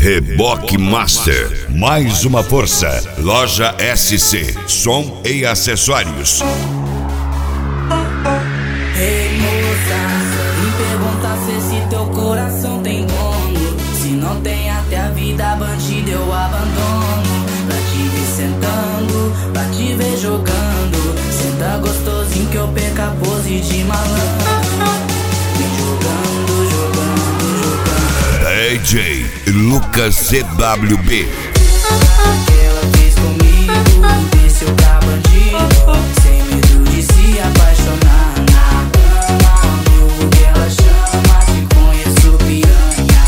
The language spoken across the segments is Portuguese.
Reboque Master, mais uma força. Loja SC, som e acessórios. Ei moça, vem perguntar se esse teu coração tem dono. Se não tem, até a vida bandida eu abandono. Pra te ver sentando, pra te ver jogando. Senta gostosinho que eu perca a pose de malandro. Vem jogando, jogando, jogando. DJ Lucas CWB. Que ela fez comigo, desceu pra bandido, sem medo de se apaixonar. Na cama, no que ela chama, te conheço piranha.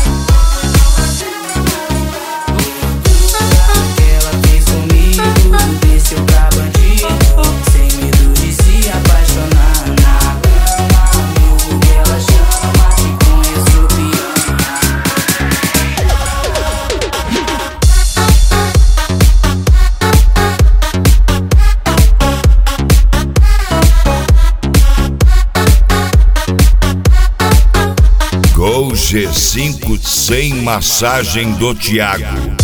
Que ela fez comigo, desceu pra bandido, sem medo de se apaixonar. Na cama, no que ela chama, te conheço piranha. Gol G5 sem massagem do Thiago.